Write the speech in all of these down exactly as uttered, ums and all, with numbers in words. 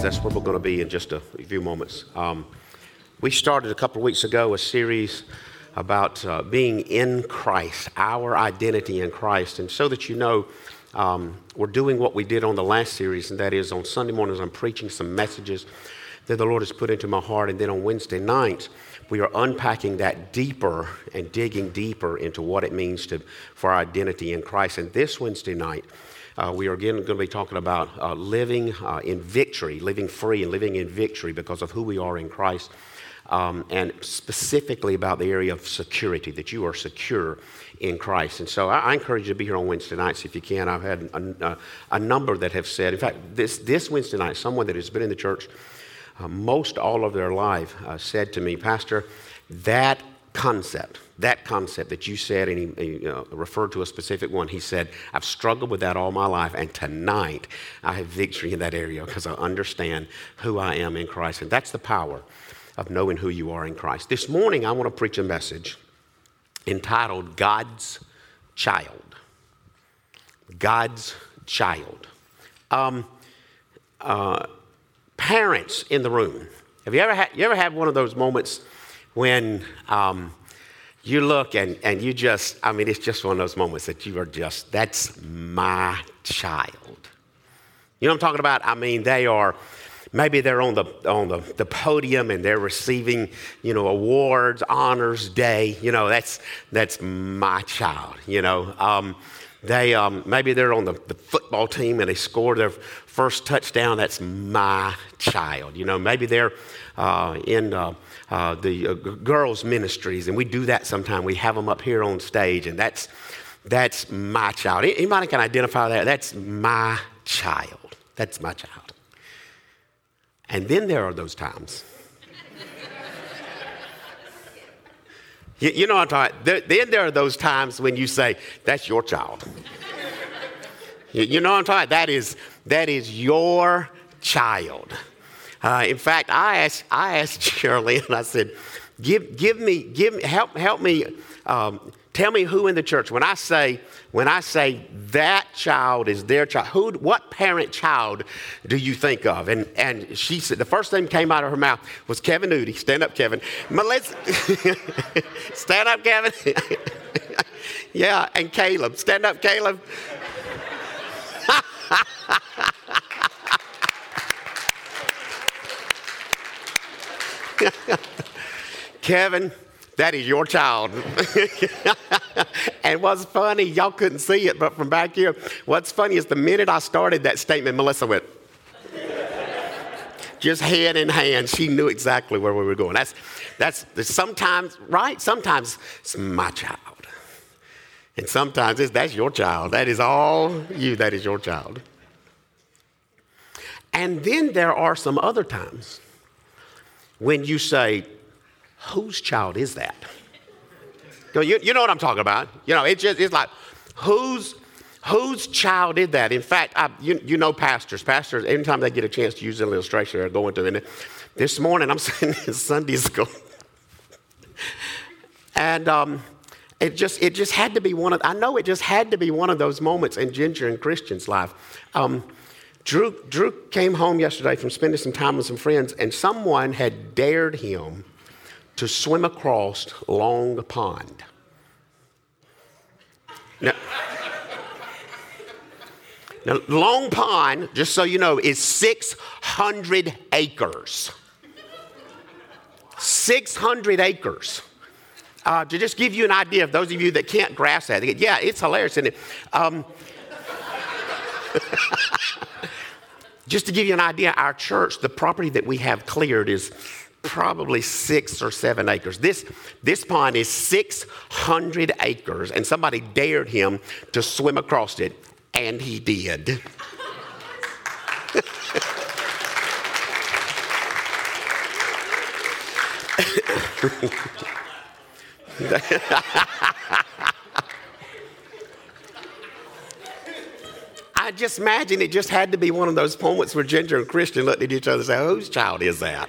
That's where we're going to be in just a few moments. Um, we started a couple of weeks ago a series about uh, being in Christ, our identity in Christ. And so that you know, um, we're doing what we did on the last series, and that is on Sunday mornings I'm preaching some messages that the Lord has put into my heart. And then on Wednesday nights, we are unpacking that deeper and digging deeper into what it means to for our identity in Christ. And this Wednesday night, Uh, we are again going to be talking about uh, living uh, in victory, living free and living in victory because of who we are in Christ, um, and specifically about the area of security, that you are secure in Christ. And so I, I encourage you to be here on Wednesday nights if you can. I've had a, a, a number that have said, in fact, this, this Wednesday night, someone that has been in the church uh, most all of their life uh, said to me, Pastor, that concept, that concept that you said, and he, he uh, referred to a specific one. He said, I've struggled with that all my life, and tonight I have victory in that area because I understand who I am in Christ. And that's the power of knowing who you are in Christ. This morning, I want to preach a message entitled God's Child. God's Child. Um, uh, parents in the room, have you ever had, you ever had one of those moments when um, you look and, and you just, I mean, it's just one of those moments that you are just, that's my child. You know what I'm talking about? I mean, they are, maybe they're on the on the, the podium and they're receiving, you know, awards, honors day. You know, that's that's my child, you know. Um, they um, maybe they're on the, the football team and they scored their first touchdown. That's my child. You know, maybe they're uh, in uh, uh, the uh, girls' ministries, and we do that sometime. We have them up here on stage, and that's that's my child. Anybody can identify that? That's my child. That's my child. And then there are those times. you, you know what I'm talking about? Then there are those times when you say, that's your child. you, you know what I'm talking about? That is, that is your child. Uh, in fact, I asked, I asked Shirley, and I said, give, give me, give me, help, help me, um, tell me who in the church, when I say, when I say that child is their child, who, what parent child do you think of? And and she said, the first thing came out of her mouth was Kevin Nudie. Stand up, Kevin. Melissa, stand up, Kevin. Yeah, and Caleb. Stand up, Caleb. Kevin, that is your child. And what's funny, y'all couldn't see it, but from back here, what's funny is the minute I started that statement, Melissa went, just hand in hand. She knew exactly where we were going. That's, that's sometimes, right? Sometimes it's my child. And sometimes it's, that's your child. That is all you, that is your child. And then there are some other times when you say, whose child is that? You, you know what I'm talking about. You know, it's just, it's like, whose whose child is that? In fact, I, you, you know pastors. Pastors, anytime they get a chance to use an illustration, they're going to them. This morning, I'm sitting in Sunday school. And um, it just it just had to be one of, I know it just had to be one of those moments in Ginger and Christian's life. Um, Drew, Drew came home yesterday from spending some time with some friends, and someone had dared him to swim across Long Pond. Now, now, Long Pond, just so you know, is six hundred acres. six hundred acres. Uh, to just give you an idea of those of you that can't grasp that, they go, yeah, it's hilarious, isn't it? Um, just to give you an idea, our church, the property that we have cleared is probably six or seven acres. This, this pond is six hundred acres, and somebody dared him to swim across it, and he did. I just imagine it just had to be one of those moments where Ginger and Christian looked at each other and said, whose child is that?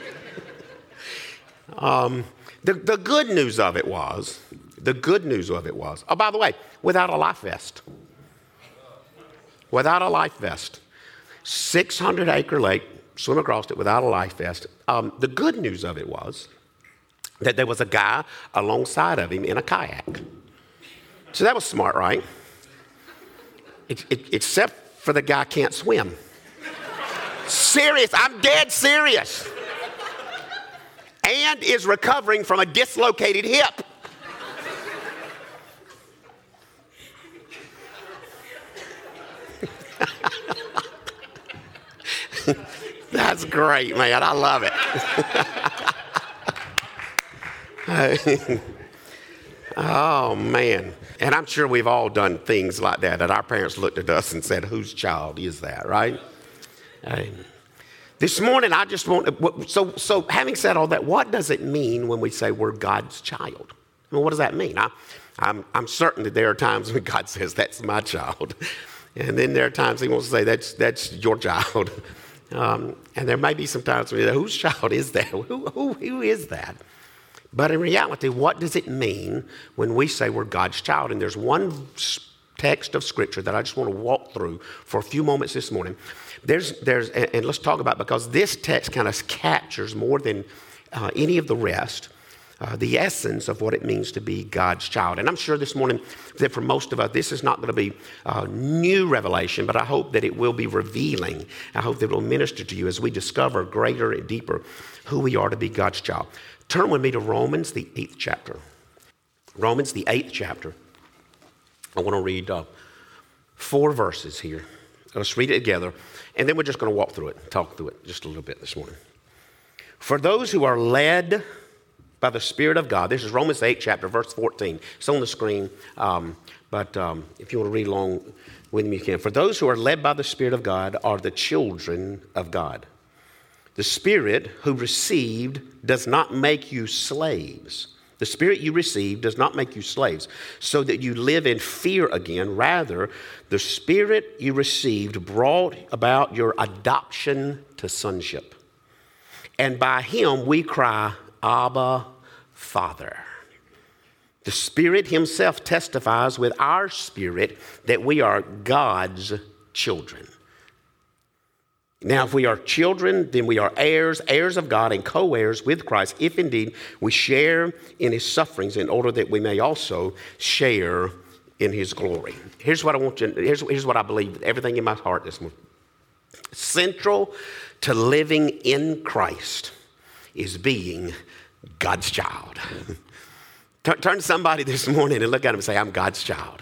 Um, the, the good news of it was, the good news of it was, oh, by the way, without a life vest. Without a life vest. six hundred acre lake, swim across it without a life vest. Um, the good news of it was that there was a guy alongside of him in a kayak. So that was smart, right? It, it, except for the guy can't swim. Serious, I'm dead serious. And is recovering from a dislocated hip. That's great, man. I love it. Oh, man. And I'm sure we've all done things like that, that our parents looked at us and said, whose child is that, right? Uh, this morning, I just want, so, so having said all that, what does it mean when we say we're God's child? I mean, what does that mean? I, I'm, I'm certain that there are times when God says, that's my child. And then there are times he wants to say, that's, that's your child. Um, and there may be some times when you say, whose child is that? Who, who, who is that? But in reality, what does it mean when we say we're God's child? And there's one text of Scripture that I just want to walk through for a few moments this morning. There's, there's, and, and let's talk about, because this text kind of captures more than uh, any of the rest, uh, the essence of what it means to be God's child. And I'm sure this morning that for most of us, this is not going to be uh, new revelation, but I hope that it will be revealing. I hope that it will minister to you as we discover greater and deeper who we are to be God's child. Turn with me to Romans, the eighth chapter. Romans, the eighth chapter. I want to read uh, four verses here. Let's read it together, and then we're just going to walk through it, talk through it just a little bit this morning. For those who are led by the Spirit of God, this is Romans eighth chapter, verse fourteen. It's on the screen, um, but um, if you want to read along with me, you can. For those who are led by the Spirit of God are the children of God. The Spirit who received does not make you slaves. The Spirit you received does not make you slaves, so that you live in fear again. Rather, the Spirit you received brought about your adoption to sonship. And by Him we cry, Abba, Father. The Spirit Himself testifies with our spirit that we are God's children. Now, if we are children, then we are heirs, heirs of God and co-heirs with Christ, if indeed we share in His sufferings in order that we may also share in His glory. Here's what I want you, here's, here's what I believe, everything in my heart this morning. Central to living in Christ is being God's child. Turn, turn to somebody this morning and look at them and say, I'm God's child.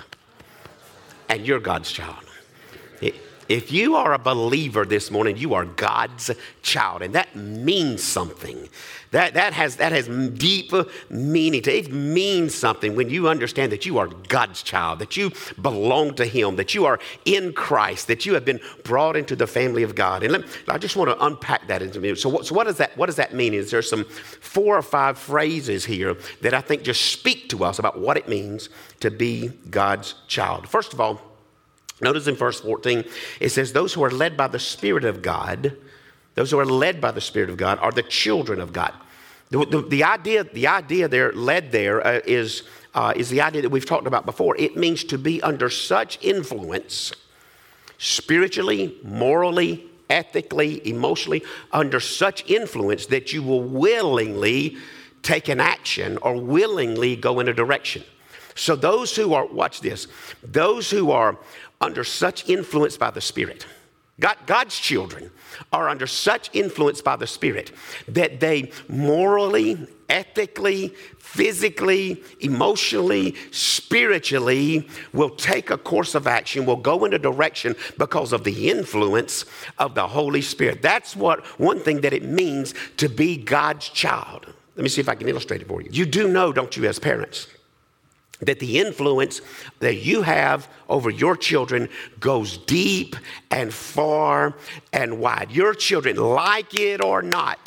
And you're God's child. It, If you are a believer this morning, you are God's child, and that means something. That, that, has, that has deep meaning. To, it means something when you understand that you are God's child, that you belong to Him, that you are in Christ, that you have been brought into the family of God. And let, I just want to unpack that into me. So, what, so what, does that, what does that mean? Is there some four or five phrases here that I think just speak to us about what it means to be God's child. First of all, notice in verse fourteen, it says, those who are led by the Spirit of God, those who are led by the Spirit of God are the children of God. The, the, the idea, the idea there, led there, uh, is, uh, is the idea that we've talked about before. It means to be under such influence, spiritually, morally, ethically, emotionally, under such influence that you will willingly take an action or willingly go in a direction. So those who are, watch this, those who are under such influence by the Spirit, God, God's children are under such influence by the Spirit that they morally, ethically, physically, emotionally, spiritually will take a course of action, will go in a direction because of the influence of the Holy Spirit. That's what one thing that it means to be God's child. Let me see if I can illustrate it for you. You do know, don't you, as parents, that the influence that you have over your children goes deep and far and wide. Your children, like it or not,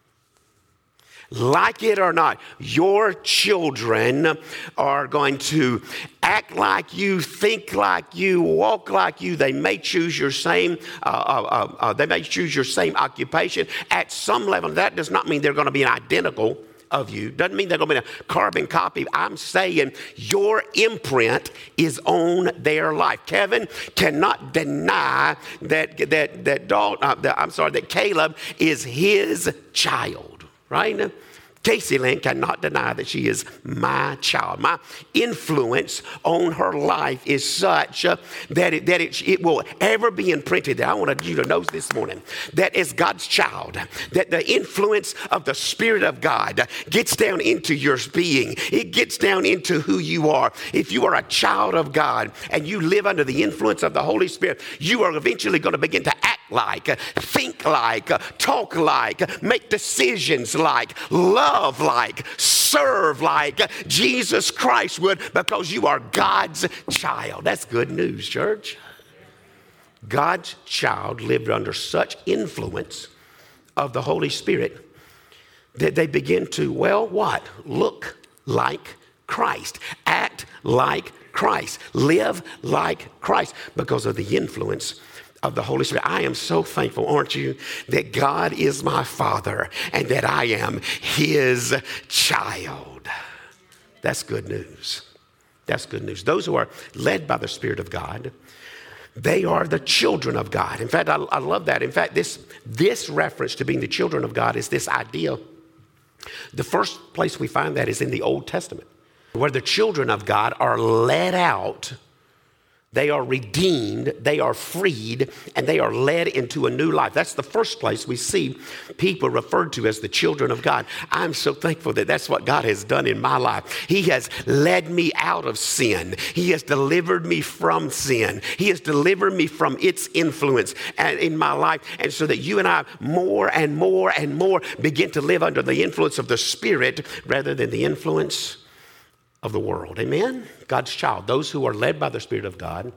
like it or not, your children are going to act like you, think like you, walk like you. They may choose your same, uh, uh, uh, they may choose your same occupation at some level. That does not mean they're going to be identical of you. Doesn't mean they're going to be a carbon copy. I'm saying your imprint is on their life. Kevin cannot deny that that that Dalton, uh, that, I'm sorry, that Caleb is his child, right? Casey Lynn cannot deny that she is my child. My influence on her life is such uh, that, it, that it, it will ever be imprinted. That I want you to know this morning that as God's child, that the influence of the Spirit of God gets down into your being. It gets down into who you are. If you are a child of God and you live under the influence of the Holy Spirit, you are eventually going to begin to act like, think like, talk like, make decisions like, love like, serve like Jesus Christ would, because you are God's child. That's good news, church. God's child lived under such influence of the Holy Spirit that they begin to, well, what? Look like Christ, act like Christ, live like Christ because of the influence of the Holy Spirit. I am so thankful, aren't you, that God is my Father and that I am his child. That's good news. That's good news. Those who are led by the Spirit of God, they are the children of God. In fact, I, I love that. In fact, this, this reference to being the children of God is this idea. The first place we find that is in the Old Testament, where the children of God are led out. They are redeemed, they are freed, and they are led into a new life. That's the first place we see people referred to as the children of God. I'm so thankful that that's what God has done in my life. He has led me out of sin. He has delivered me from sin. He has delivered me from its influence in my life. And so that you and I more and more and more begin to live under the influence of the Spirit rather than the influence of the world. Amen? God's child. Those who are led by the Spirit of God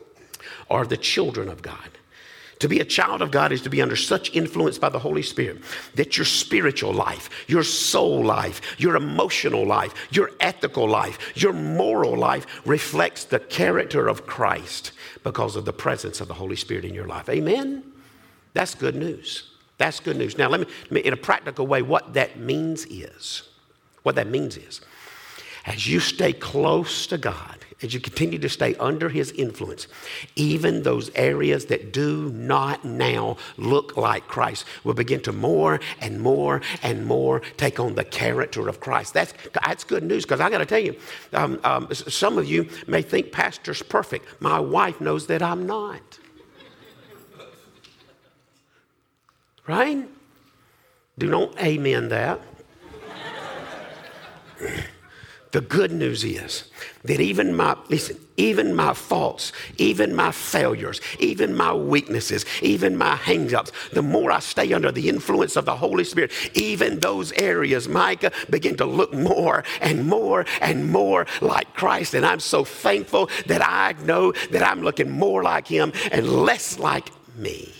are the children of God. To be a child of God is to be under such influence by the Holy Spirit that your spiritual life, your soul life, your emotional life, your ethical life, your moral life reflects the character of Christ because of the presence of the Holy Spirit in your life. Amen? That's good news. That's good news. Now, let me, let me in a practical way, what that means is, what that means is, as you stay close to God, as you continue to stay under his influence, even those areas that do not now look like Christ will begin to more and more and more take on the character of Christ. That's, that's good news, because I got to tell you, um, um, some of you may think pastor's perfect. My wife knows that I'm not. Right? Do not amen that. The good news is that even my, listen, even my faults, even my failures, even my weaknesses, even my hang-ups, the more I stay under the influence of the Holy Spirit, even those areas, Micah, begin to look more and more and more like Christ. And I'm so thankful that I know that I'm looking more like him and less like me.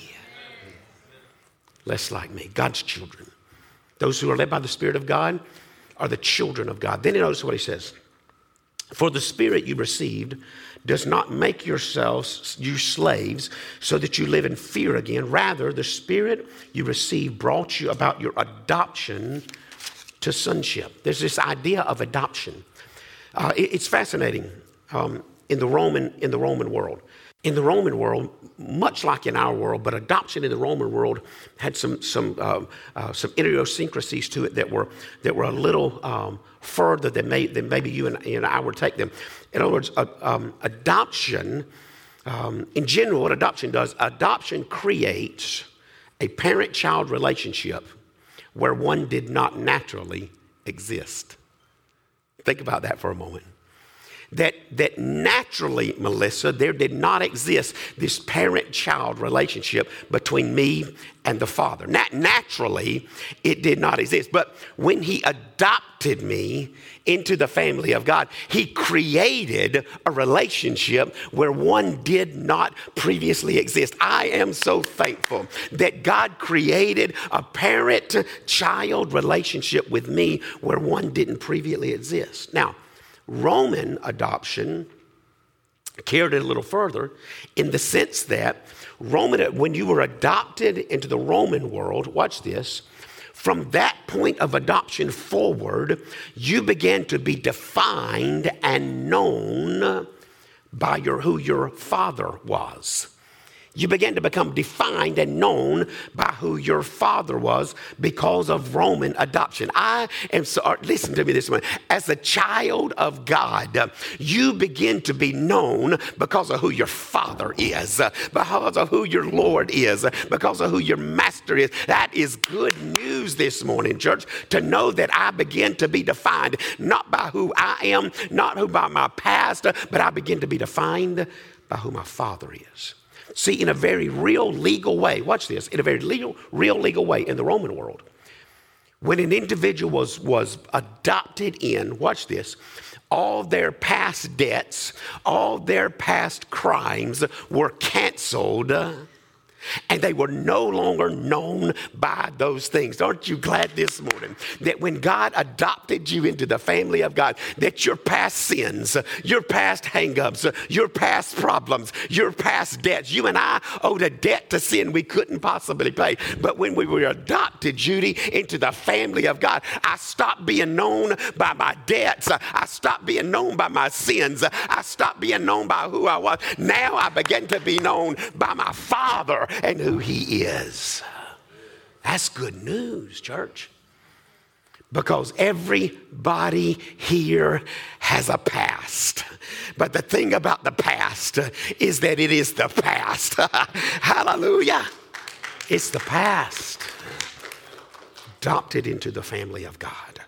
Less like me. God's children. Those who are led by the Spirit of God are the children of God. Then you notice what he says. For the Spirit you received does not make yourselves you slaves so that you live in fear again. Rather, the Spirit you received brought you about your adoption to sonship. There's this idea of adoption. Uh, it, it's fascinating um, in the Roman in the Roman world. In the Roman world, much like in our world, but adoption in the Roman world had some some uh, uh, some idiosyncrasies to it that were that were a little um, further than, may, than maybe you and, and I would take them. In other words, uh, um, adoption, um, in general, what adoption does, adoption creates a parent-child relationship where one did not naturally exist. Think about that for a moment. That, that naturally, Melissa, there did not exist this parent-child relationship between me and the Father. Nat- naturally, it did not exist. But when he adopted me into the family of God, he created a relationship where one did not previously exist. I am so thankful that God created a parent-child relationship with me where one didn't previously exist. Now, Roman adoption carried it a little further in the sense that Roman, when you were adopted into the Roman world, watch this, From that point of adoption forward, you began to be defined and known by your, who your father was. You began to become defined and known by who your father was because of Roman adoption. I am so, listen to me this morning. As a child of God, you begin to be known because of who your father is, because of who your Lord is, because of who your master is. That is good news this morning, church, to know that I begin to be defined not by who I am, not who by my past, but I begin to be defined by who my father is. See, in a very real legal way, watch this, in a very legal, real legal way in the Roman world, when an individual was, was adopted in, watch this, all their past debts, all their past crimes were canceled, and they were no longer known by those things. Aren't you glad this morning that when God adopted you into the family of God, that your past sins, your past hangups, your past problems, your past debts, you and I owed a debt to sin we couldn't possibly pay. But when we were adopted, Judy, into the family of God, I stopped being known by my debts. I stopped being known by my sins. I stopped being known by who I was. Now I began to be known by my Father and who he is. That's good news, church. Because everybody here has a past. But the thing about the past is that it is the past. Hallelujah. It's the past. Adopted into the family of God.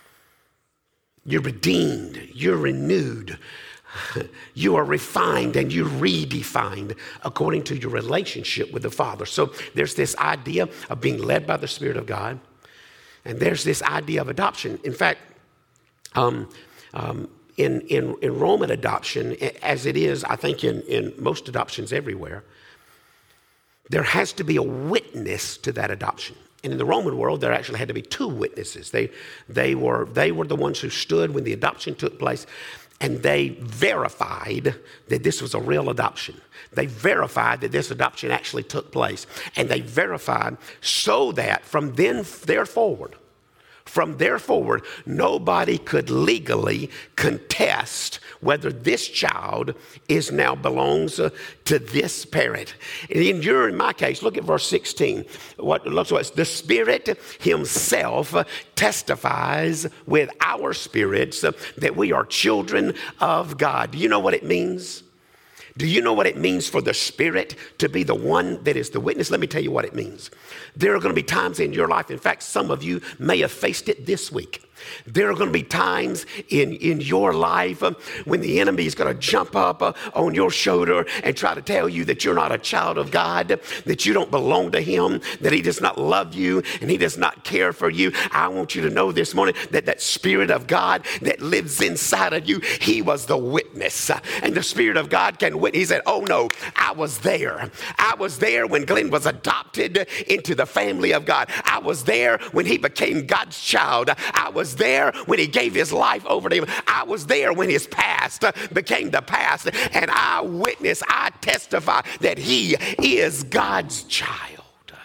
You're redeemed. You're renewed. You are refined and you're redefined according to your relationship with the Father. So there's this idea of being led by the Spirit of God. And there's this idea of adoption. In fact, um, um, in, in, in Roman adoption, as it is, I think in, in most adoptions everywhere, there has to be a witness to that adoption. And in the Roman world, there actually had to be two witnesses. They, they, were, they were the ones who stood when the adoption took place. And they verified that this was a real adoption. They verified that this adoption actually took place. And they verified so that from then there forward, from there forward, nobody could legally contest whether this child is now belongs uh, to this parent. And in your, in my case, look at verse sixteen. What looks like the Spirit himself testifies with our spirits uh, that we are children of God. Do you know what it means? Do you know what it means for the Spirit to be the one that is the witness? Let me tell you what it means. There are going to be times in your life, in fact, some of you may have faced it this week. There are going to be times in, in your life um, when the enemy is going to jump up uh, on your shoulder and try to tell you that you're not a child of God, that you don't belong to him, that he does not love you and he does not care for you. I want you to know this morning that that Spirit of God that lives inside of you, he was the witness. Uh, and the Spirit of God can witness. He said, oh no, I was there. I was there when Glenn was adopted into the family of God. I was there when he became God's child. I was there when he gave his life over to him. I was there when his past became the past. And I witness, I testify that he is God's child.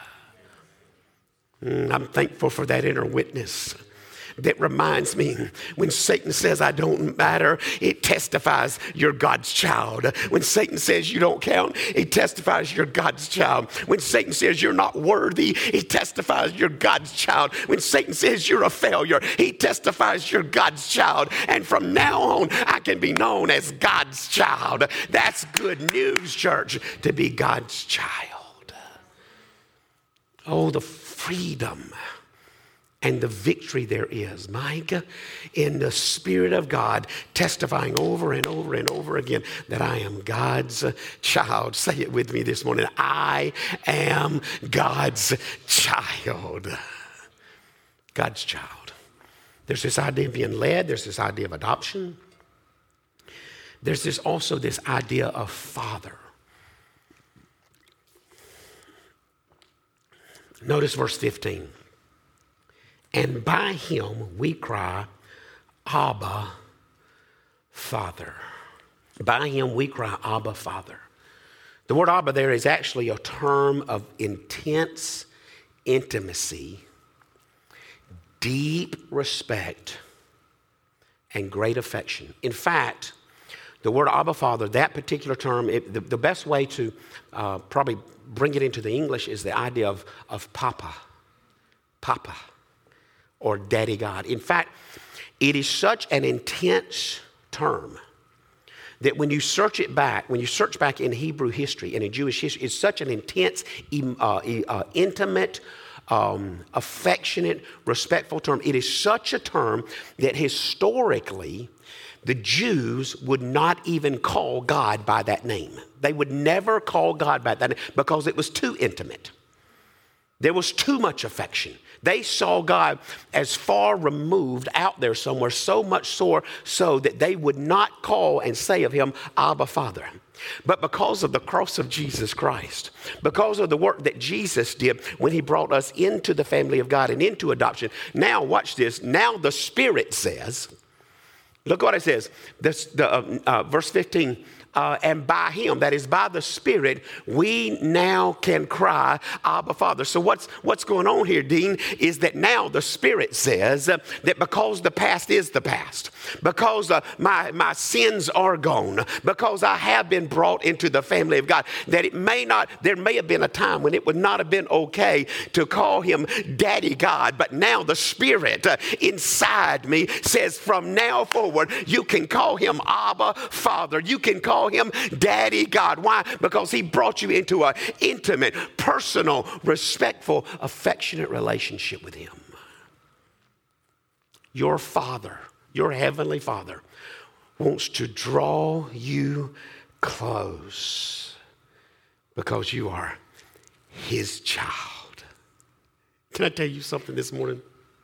Mm, I'm thankful for that inner witness. That reminds me, when Satan says I don't matter, it testifies you're God's child. When Satan says you don't count, it testifies you're God's child. When Satan says you're not worthy, it testifies you're God's child. When Satan says you're a failure, he testifies you're God's child. And from now on, I can be known as God's child. That's good news, church, to be God's child. Oh, the freedom and the victory there is, Mike, in the Spirit of God, testifying over and over and over again that I am God's child. Say it with me this morning. I am God's child. God's child. There's this idea of being led. There's this idea of adoption. There's this also this idea of father. Notice verse fifteen. And by him we cry, Abba, Father. By him we cry, Abba, Father. The word Abba there is actually a term of intense intimacy deep respect and great affection. In fact, the word Abba Father, that particular term, it, the, the best way to uh, probably bring it into the English is the idea of, of Papa, Papa, or Daddy God. In fact, it is such an intense term that when you search it back, when you search back in Hebrew history and in Jewish history, it's such an intense, uh, uh, intimate, um, affectionate, respectful term. It is such a term that historically, the Jews would not even call God by that name. They would never call God by that name because it was too intimate. There was too much affection. They saw God as far removed out there somewhere, so much so, so that they would not call and say of him, Abba, Father. But because of the cross of Jesus Christ, because of the work that Jesus did when he brought us into the family of God and into adoption, now watch this, now the Spirit says, look what it says, this, the, uh, uh, verse fifteen, Uh, and by him, that is by the Spirit, we now can cry, Abba, Father. So what's what's going on here, Dean, is that now the Spirit says uh, that because the past is the past, because uh, my, my sins are gone, because I have been brought into the family of God, that it may not, there may have been a time when it would not have been okay to call him Daddy God, but now the Spirit uh, inside me says from now forward, you can call him Abba, Father. You can call him Daddy God. Why? Because he brought you into an intimate, personal, respectful, affectionate relationship with him. Your Father, your Heavenly Father, wants to draw you close because you are his child. Can I tell you something this morning?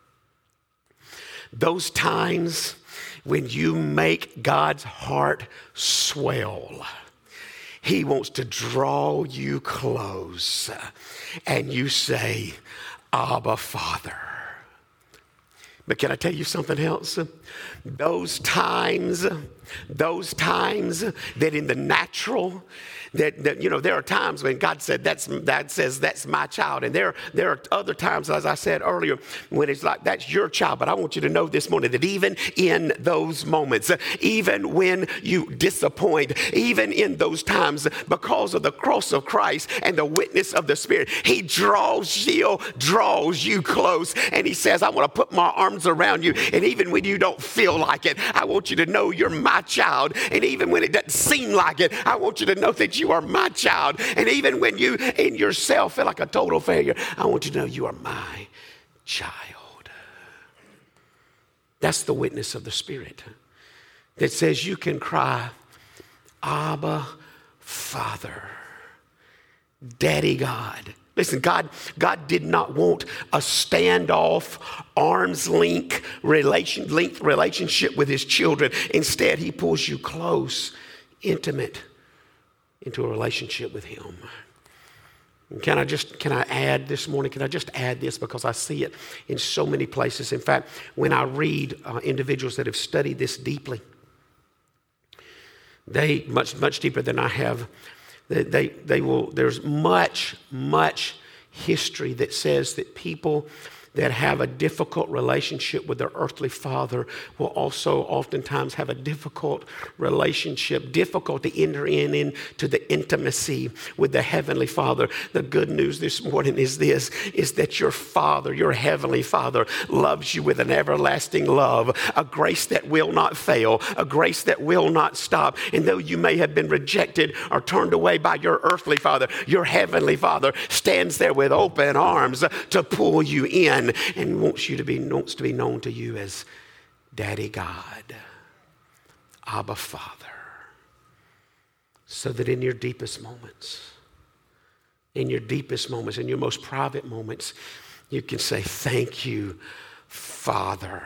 Those times when you make God's heart swell, he wants to draw you close and you say, Abba, Father. But can I tell you something else? Those times, those times that in the natural, that, that, you know, there are times when God said, that's, that says, that's my child. And there, there are other times, as I said earlier, when it's like, that's your child. But I want you to know this morning that even in those moments, even when you disappoint, even in those times, because of the cross of Christ and the witness of the Spirit, he draws you, draws you close. And he says, I want to put my arms around you. And even when you don't feel like it, I want you to know you're my child. And even when it doesn't seem like it, I want you to know that you are my child. And even when you in yourself feel like a total failure, I want you to know you are my child. That's the witness of the Spirit that says you can cry, Abba, Father, Daddy God. Listen, God, God did not want a standoff, arm's length relation, length relationship with his children. Instead, he pulls you close, intimate, into a relationship with him. And can I just, can I add this morning, can I just add this because I see it in so many places. In fact, when I read uh, individuals that have studied this deeply, they, much, much deeper than I have, they, they, they will, there's much, much history that says that people that have a difficult relationship with their earthly father will also oftentimes have a difficult relationship, difficult to enter in into the intimacy with the heavenly Father. The good news this morning is this, is that your Father, your heavenly Father, loves you with an everlasting love, a grace that will not fail, a grace that will not stop. And though you may have been rejected or turned away by your earthly father, your heavenly Father stands there with open arms to pull you in and wants you to be wants to be known to you as Daddy God, Abba Father, so that in your deepest moments, in your deepest moments, in your most private moments, you can say, thank you, Father,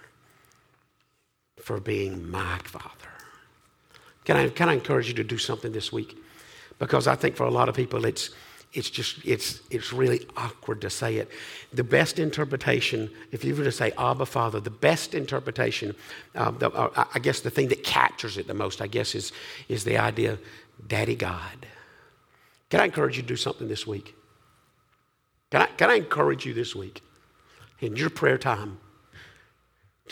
for being my Father. Can I, can I encourage you to do something this week? Because I think for a lot of people, it's It's just, it's it's really awkward to say it. The best interpretation, if you were to say Abba Father, the best interpretation, um, the, uh, I guess the thing that captures it the most, I guess, is, is the idea, Daddy God. Can I encourage you to do something this week? Can I, can I encourage you this week in your prayer time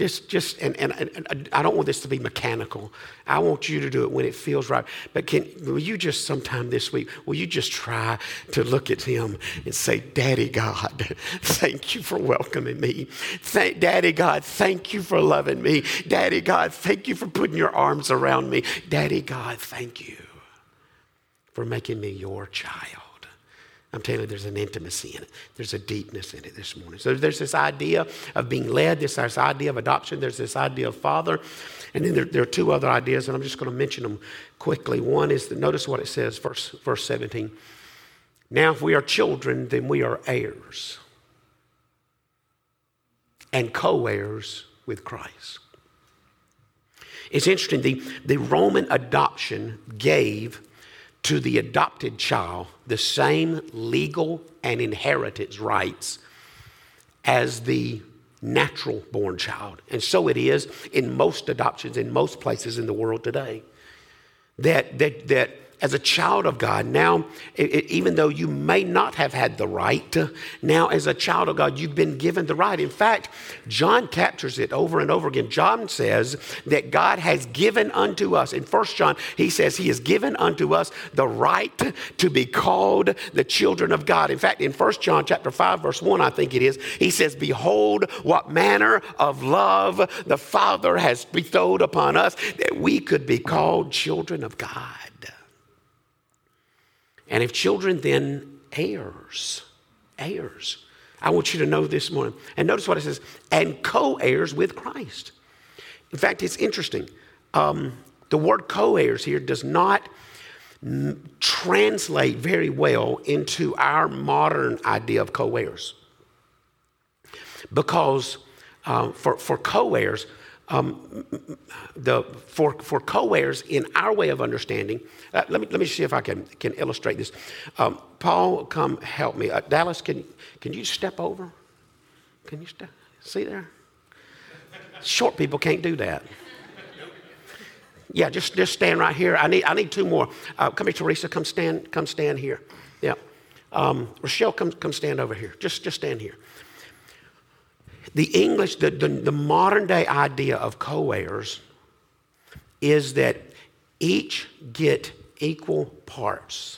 Just, just, and, and, and I don't want this to be mechanical. I want you to do it when it feels right. But can, will you just sometime this week, will you just try to look at him and say, Daddy God, thank you for welcoming me. Thank, Daddy God, thank you for loving me. Daddy God, thank you for putting your arms around me. Daddy God, thank you for making me your child. I'm telling you, there's an intimacy in it. There's a deepness in it this morning. So there's this idea of being led. There's this idea of adoption. There's this idea of father. And then there, there are two other ideas, and I'm just going to mention them quickly. One is, that, notice what it says, verse, verse seventeen. Now, if we are children, then we are heirs and co-heirs with Christ. It's interesting. The, the Roman adoption gave to the adopted child the same legal and inheritance rights as the natural born child. And so it is in most adoptions in most places in the world today. That, that, that as a child of God, now, it, it, even though you may not have had the right, to, now as a child of God, you've been given the right. In fact, John captures it over and over again. John says that God has given unto us, in First John, he says he has given unto us the right to be called the children of God. In fact, in First John chapter five, verse one, I think it is, he says, behold, what manner of love the Father has bestowed upon us that we could be called children of God. And if children, then heirs, heirs. I want you to know this morning. And notice what it says, and co-heirs with Christ. In fact, it's interesting. Um, the word co-heirs here does not m- translate very well into our modern idea of co-heirs. Because uh, for, for co-heirs, Um, the, for, for co-heirs in our way of understanding, uh, let me let me see if I can, can illustrate this. Um, Paul, come help me. Uh, Dallas, can, can you step over? Can you step? See there? Short people can't do that. Yeah, just, just stand right here. I need I need two more. Uh, come here, Teresa. Come stand. Come stand here. Yeah. Um, Rochelle, come come stand over here. Just just stand here. The English, the, the, the modern day idea of co-heirs is that each get equal parts.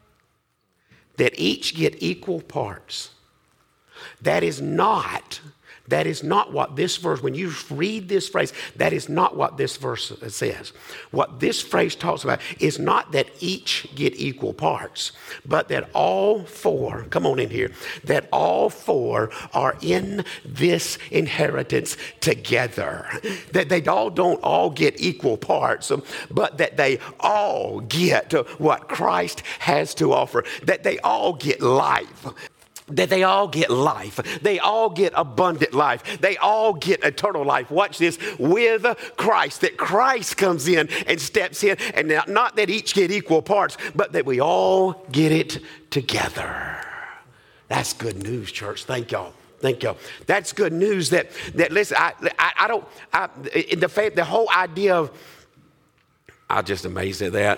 That each get equal parts. That is not, that is not what this verse, when you read this phrase, that is not what this verse says. What this phrase talks about is not that each get equal parts, but that all four, come on in here, that all four are in this inheritance together. That they all don't all get equal parts, but that they all get what Christ has to offer. That they all get life. That they all get life. They all get abundant life. They all get eternal life. Watch this, with Christ. That Christ comes in and steps in. And now, not that each get equal parts, but that we all get it together. That's good news, church. Thank y'all. Thank y'all. That's good news that, that listen, I, I, I don't, I, the, the whole idea of, I'm just amazed at that.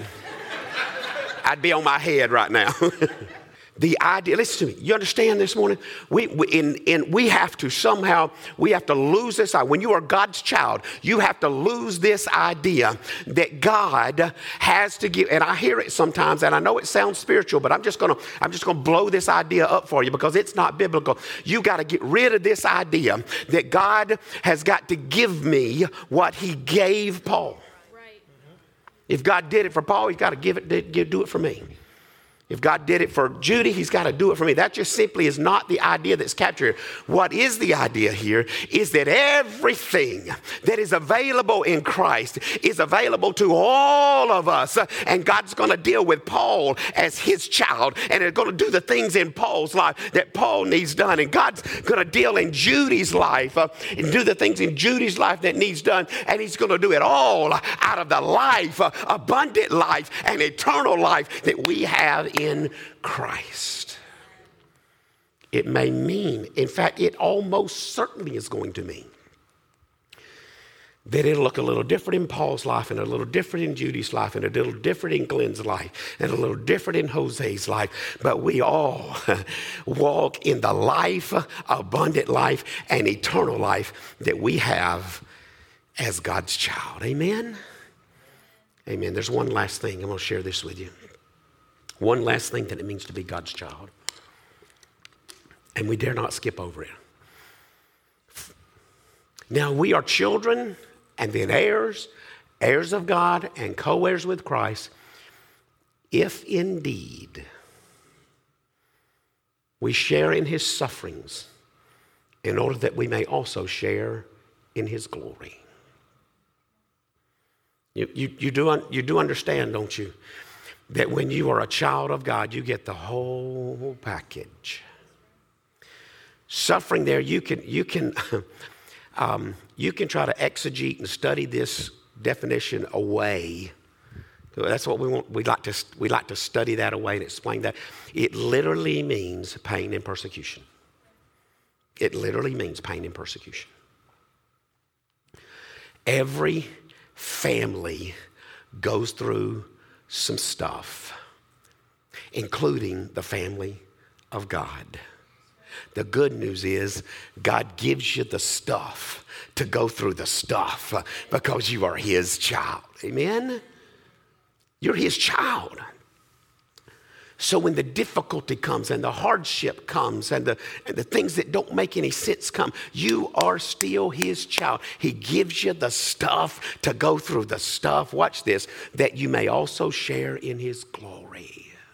I'd be on my head right now. The idea, listen to me, you understand this morning? We, we, in, in, we have to somehow, we have to lose this. When you are God's child, you have to lose this idea that God has to give, and I hear it sometimes, and I know it sounds spiritual, but I'm just gonna, I'm just gonna blow this idea up for you because it's not biblical. You gotta get rid of this idea that God has got to give me what he gave Paul. Right. If God did it for Paul, he's gotta give it, give, do it for me. If God did it for Judy, he's got to do it for me. That just simply is not the idea that's captured here. What is the idea here is that everything that is available in Christ is available to all of us. And God's going to deal with Paul as his child. And they're going to do the things in Paul's life that Paul needs done. And God's going to deal in Judy's life uh, and do the things in Judy's life that needs done. And he's going to do it all out of the life, uh, abundant life and eternal life that we have in Christ. It may mean, in fact, it almost certainly is going to mean that it'll look a little different in Paul's life and a little different in Judy's life and a little different in Glenn's life and a little different in Jose's life. But we all walk in the life, abundant life, and eternal life that we have as God's child. Amen? Amen. There's one last thing. I'm going to share this with you. One last thing that it means to be God's child. And we dare not skip over it. Now, we are children and then heirs, heirs of God and co-heirs with Christ, if indeed we share in his sufferings in order that we may also share in his glory. You, you, you, do, you do understand, don't you, that when you are a child of God, you get the whole package. Suffering there, you can, you can, um, you can try to exegete and study this definition away. That's what we want. We like to we like to study that away and explain that. It literally means pain and persecution. It literally means pain and persecution. Every family goes through some stuff, including the family of God. The good news is God gives you the stuff to go through the stuff because you are his child. Amen? You're his child. So when the difficulty comes and the hardship comes and the, and the things that don't make any sense come, you are still his child. He gives you the stuff to go through the stuff, watch this, that you may also share in his glory.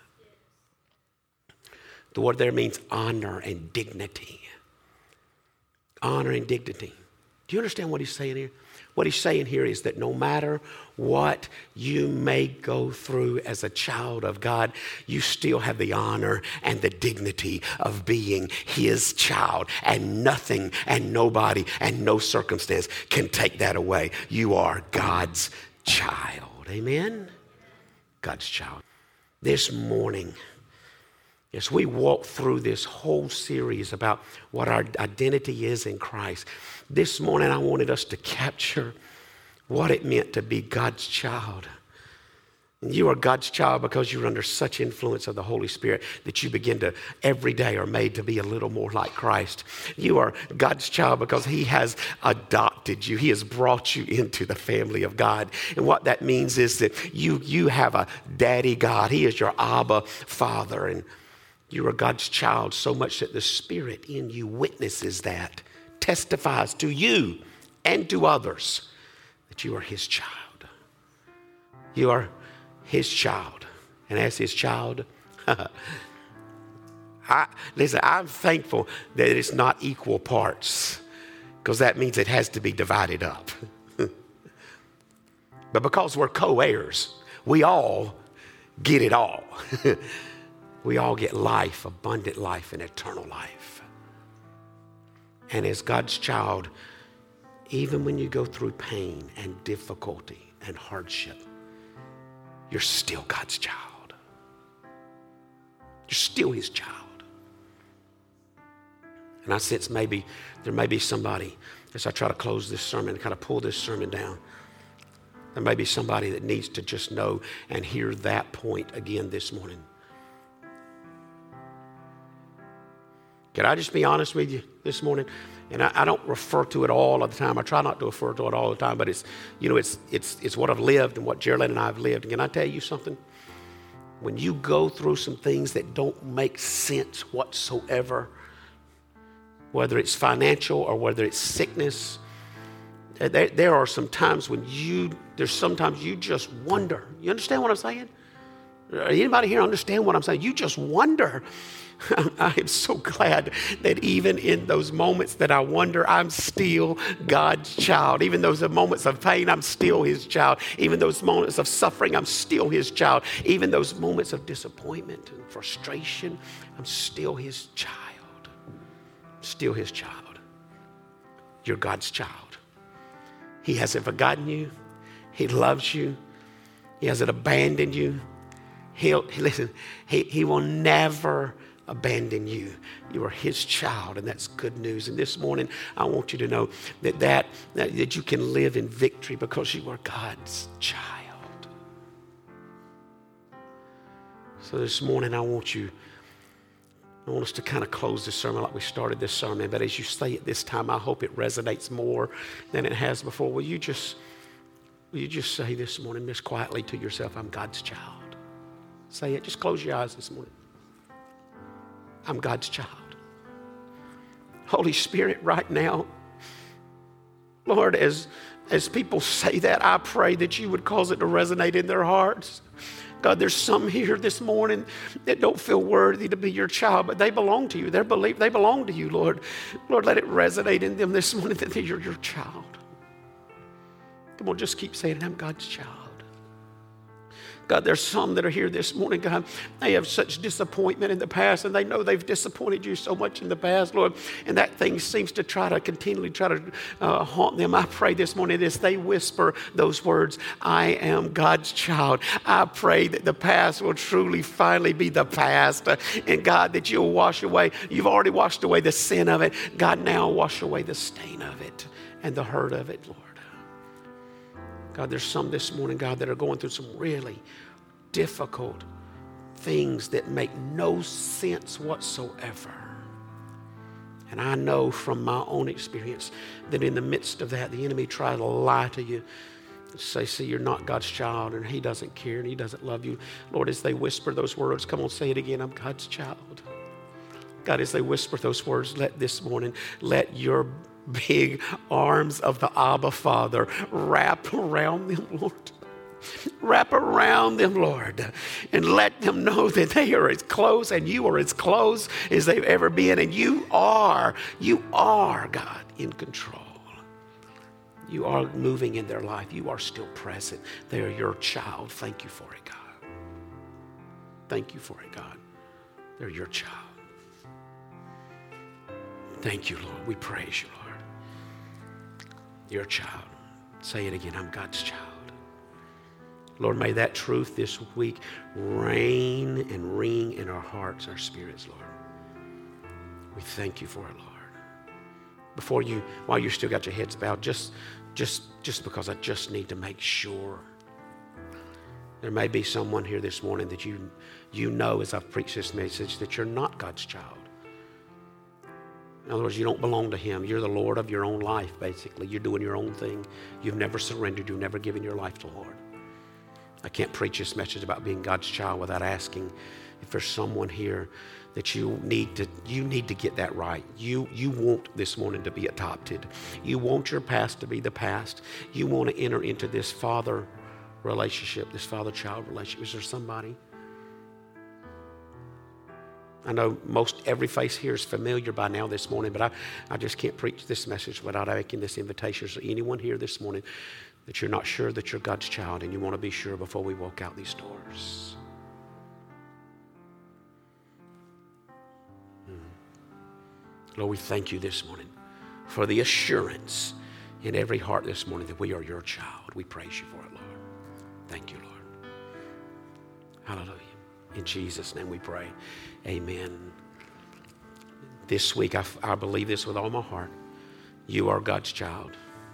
The word there means honor and dignity. Honor and dignity. Do you understand what he's saying here? What he's saying here is that no matter what you may go through as a child of God, you still have the honor and the dignity of being his child. And nothing and nobody and no circumstance can take that away. You are God's child. Amen? God's child. This morning, as we walk through this whole series about what our identity is in Christ, this morning I wanted us to capture what it meant to be God's child. And you are God's child because you're under such influence of the Holy Spirit that you begin to, every day, are made to be a little more like Christ. You are God's child because he has adopted you. He has brought you into the family of God. And what that means is that you, you have a daddy God. He is your Abba Father. And you are God's child so much that the Spirit in you witnesses that, testifies to you and to others that you are his child. You are his child. And as his child, I, listen, I'm thankful that it's not equal parts because that means it has to be divided up. But because we're co-heirs, we all get it all. We all get life, abundant life, and eternal life. And as God's child, even when you go through pain and difficulty and hardship, you're still God's child. You're still his child. And I sense maybe there may be somebody, as I try to close this sermon, kind of pull this sermon down, there may be somebody that needs to just know and hear that point again this morning. Can I just be honest with you this morning? And I, I don't refer to it all of the time. I try not to refer to it all the time, but it's, you know, it's it's it's what I've lived and what Geraldine and I have lived. And can I tell you something? When you go through some things that don't make sense whatsoever, whether it's financial or whether it's sickness, there, there are some times when you, there's sometimes you just wonder. You understand what I'm saying? Anybody here understand what I'm saying? You just wonder. I am so glad that even in those moments that I wonder, I'm still God's child. Even those moments of pain, I'm still his child. Even those moments of suffering, I'm still his child. Even those moments of disappointment and frustration, I'm still his child. Still his child. You're God's child. He hasn't forgotten you. He loves you. He hasn't abandoned you. He'll, listen, he, he will never abandon you. You are his child, and that's good news. And this morning, I want you to know that, that, that, that you can live in victory because you are God's child. So this morning, I want you, I want us to kind of close this sermon like we started this sermon. But as you say it this time, I hope it resonates more than it has before. Will you just, will you just say this morning, just quietly to yourself, I'm God's child. Say it. Just close your eyes this morning. I'm God's child. Holy Spirit, right now, Lord, as, as people say that, I pray that you would cause it to resonate in their hearts. God, there's some here this morning that don't feel worthy to be your child, but they belong to you. They believe they belong to you, Lord. Lord, let it resonate in them this morning that you're your child. Come on, just keep saying, I'm God's child. God, there's some that are here this morning, God, they have such disappointment in the past, and they know they've disappointed you so much in the past, Lord, and that thing seems to try to continually try to uh, haunt them. I pray this morning as they whisper those words, I am God's child. I pray that the past will truly finally be the past, uh, and God, that you'll wash away. You've already washed away the sin of it. God, now wash away the stain of it and the hurt of it, Lord. God, there's some this morning, God, that are going through some really difficult things that make no sense whatsoever. And I know from my own experience that in the midst of that, the enemy tries to lie to you and say, see, you're not God's child, and he doesn't care, and he doesn't love you. Lord, as they whisper those words, come on, say it again, I'm God's child. God, as they whisper those words, let this morning, let your big arms of the Abba Father wrap around them, Lord. Wrap around them, Lord, and let them know that they are as close and you are as close as they've ever been. And you are, you are, God, in control. You are moving in their life. You are still present. They are your child. Thank you for it, God. Thank you for it, God. They're your child. Thank you, Lord. We praise you, Lord. Your child. Say it again. I'm God's child. Lord, may that truth this week reign and ring in our hearts, our spirits, Lord. We thank you for it, Lord. Before you, while you still got your heads bowed, just, just, just because I just need to make sure. There may be someone here this morning that you, you know as I've preached this message that you're not God's child. In other words, you don't belong to him. You're the Lord of your own life, basically. You're doing your own thing. You've never surrendered. You've never given your life to the Lord. I can't preach this message about being God's child without asking if there's someone here that you need to you need to get that right. You you want this morning to be adopted. You want your past to be the past. You want to enter into this father relationship, this father-child relationship. Is there somebody? I know most every face here is familiar by now this morning, but I, I just can't preach this message without making this invitation. Is there anyone here this morning that you're not sure that you're God's child and you want to be sure before we walk out these doors? Hmm. Lord, we thank you this morning for the assurance in every heart this morning that we are your child. We praise you for it, Lord. Thank you, Lord. Hallelujah. In Jesus' name we pray. Amen. This week, I, I believe this with all my heart. You are God's child.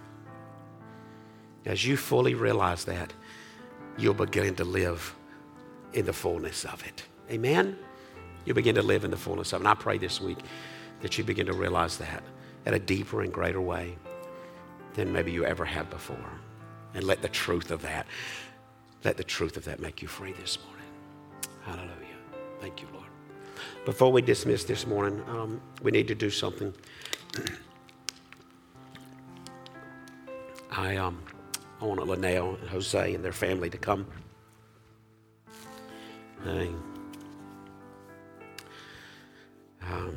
As you fully realize that, you'll begin to live in the fullness of it. Amen? You'll begin to live in the fullness of it. And I pray this week that you begin to realize that in a deeper and greater way than maybe you ever have before. And let the truth of that, let the truth of that make you free this morning. Hallelujah. Thank you, Lord. Before we dismiss this morning, um, we need to do something. I um, I want Linnell and Jose and their family to come. And, um,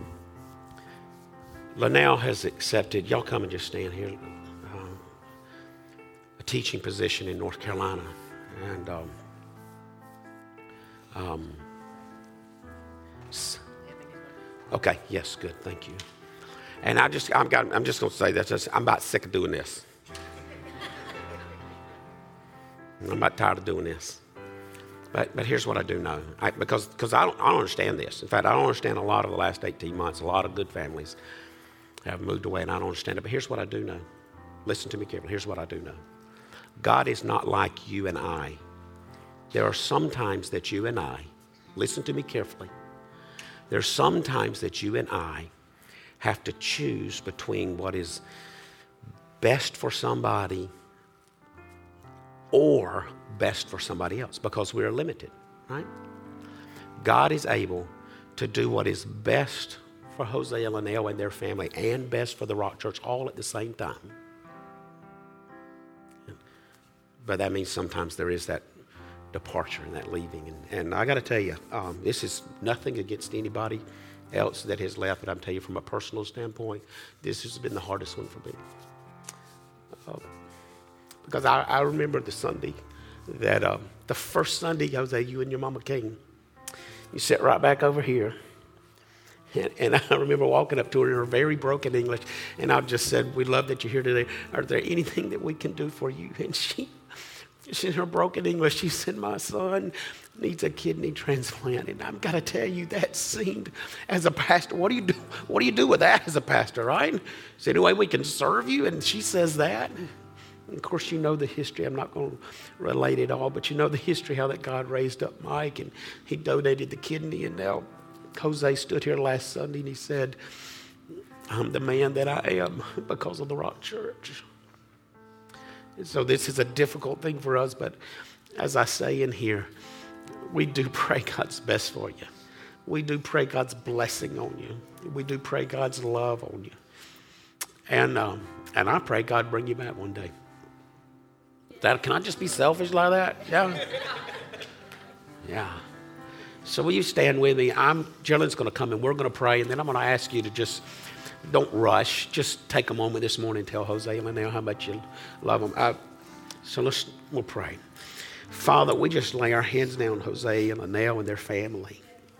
Linnell has accepted, y'all come and just stand here, uh, a teaching position in North Carolina. And um, um, okay, yes, good, thank you. And I just, I'm, got, I'm just going to say that just, I'm about sick of doing this. I'm about tired of doing this. But, but here's what I do know, I, because because I don't, I don't understand this. In fact, I don't understand a lot of the last eighteen months. A lot of good families have moved away, and I don't understand it. But here's what I do know. Listen to me carefully. Here's what I do know. God is not like you and I. There are some times that you and I, listen to me carefully. There are some times that you and I have to choose between what is best for somebody or best for somebody else, because we're limited, right? God is able to do what is best for Hosea and Linnell and their family and best for the Rock Church all at the same time. But that means sometimes there is that departure and that leaving. And, and I got to tell you, um, this is nothing against anybody else that has left, but I'm telling you from a personal standpoint, this has been the hardest one for me. Uh, because I, I remember the Sunday that, um, the first Sunday, Jose, you and your mama came. You sat right back over here. And, and I remember walking up to her in her very broken English, and I just said, we love that you're here today. Are there anything that we can do for you? And she, she in her broken English, she said, my son needs a kidney transplant. And I've got to tell you, that seemed, as a pastor, what do you do? What do you do with that as a pastor, right? Is there any way we can serve you? And she says that. And of course, you know the history. I'm not going to relate it all, but you know the history, how that God raised up Mike, and he donated the kidney, and now Jose stood here last Sunday and he said, I'm the man that I am because of the Rock Church. And so this is a difficult thing for us, but as I say in here, we do pray God's best for you. We do pray God's blessing on you. We do pray God's love on you. And um, and I pray God bring you back one day. That, can I just be selfish like that? Yeah. Yeah. So will you stand with me? I'm, Geraldine's going to come and we're going to pray, and then I'm going to ask you to just, don't rush. Just take a moment this morning and tell Hosea and Linnell how much you love them. I, so let's, we'll pray. Father, we just lay our hands down on Hosea and Linnell and their family.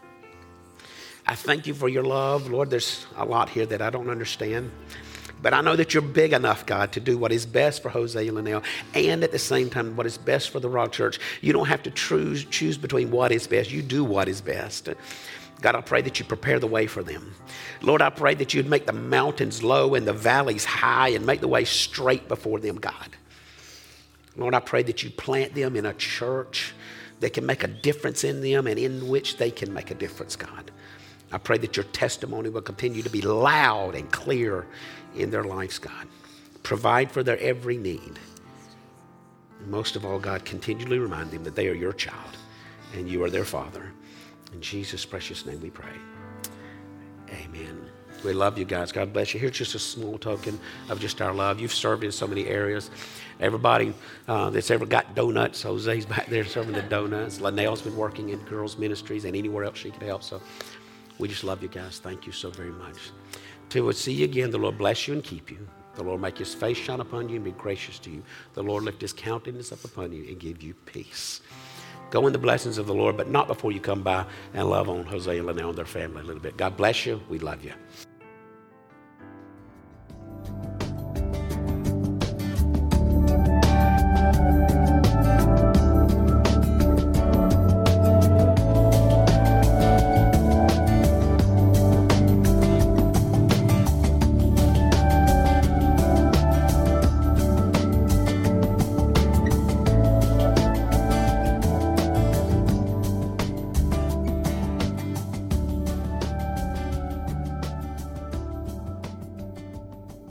I thank you for your love. Lord, there's a lot here that I don't understand. But I know that you're big enough, God, to do what is best for Hosea and Linnell, and at the same time, what is best for the Rock Church. You don't have to choose, choose between what is best. You do what is best. God, I pray that you prepare the way for them. Lord, I pray that you'd make the mountains low and the valleys high and make the way straight before them, God. Lord, I pray that you plant them in a church that can make a difference in them and in which they can make a difference, God. I pray that your testimony will continue to be loud and clear in their lives, God. Provide for their every need. And most of all, God, continually remind them that they are your child and you are their father. In Jesus' precious name we pray. Amen. We love you guys. God bless you. Here's just a small token of just our love. You've served in so many areas. Everybody uh, that's ever got donuts, Jose's back there serving the donuts. Linnell's been working in girls' ministries and anywhere else she could help. So we just love you guys. Thank you so very much. Till we see you again, the Lord bless you and keep you. The Lord make his face shine upon you and be gracious to you. The Lord lift his countenance up upon you and give you peace. Go in the blessings of the Lord, but not before you come by and love on Hosea and Linnell and their family a little bit. God bless you. We love you.